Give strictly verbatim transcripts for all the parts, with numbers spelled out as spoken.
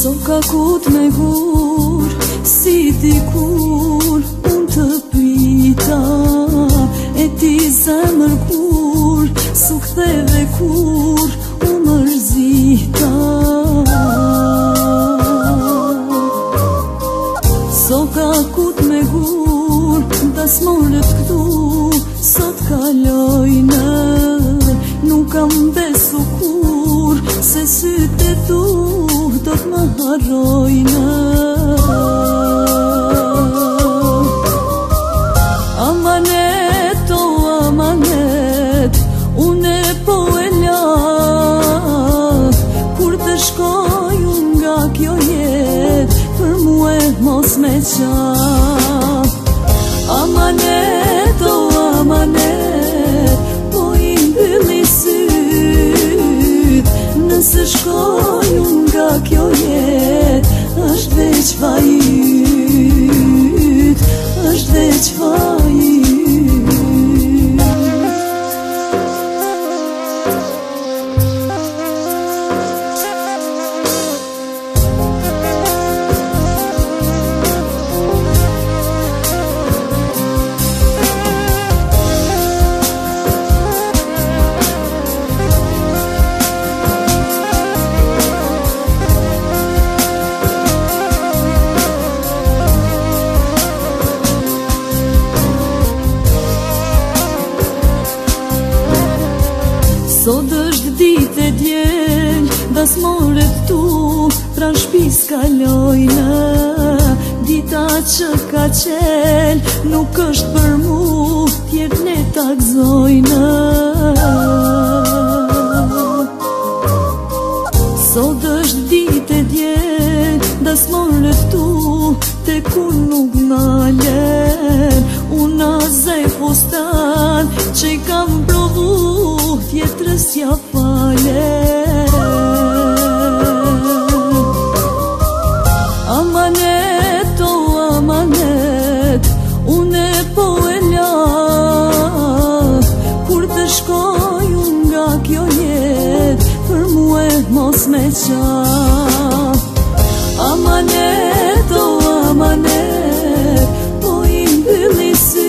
ka kut me gur, si dikur unë të pita. E ti zemër kur, su ktheve kur u mërzita. So ka kut me gur, das morët këtu, sot kalojnë. Nuk kam besu kur, se sytë e tu do t'më harrojnë. Amanet, o amanet, une po e la, kur të shkoj unë nga kjo jet, për muë mos me qa. Amanet, o amanet, po i mbylli syt, nëse shkoj unë nga kjo jet, është veç vajyt, është veç vajyt. Sot është dit e djel, das morët tu, pra shpis kalojnë. Dita që ka qel, nuk është për mu, tjerë ne takzojnë. Sot është dit e djel, das morët tu, te ku nuk nalen. Una zej fustan, që i kam provu, tjetrës ja falen. Amanet, o amanet, une po e la, kur të shkoj unë nga kjo jet, për muë mos me qa. Amanet, o amanet, po i mbylli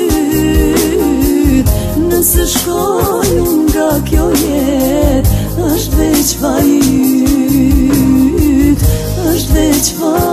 syt, nëse shkoj unë nga kjo jet, është veç vajyt, është veç vajyt.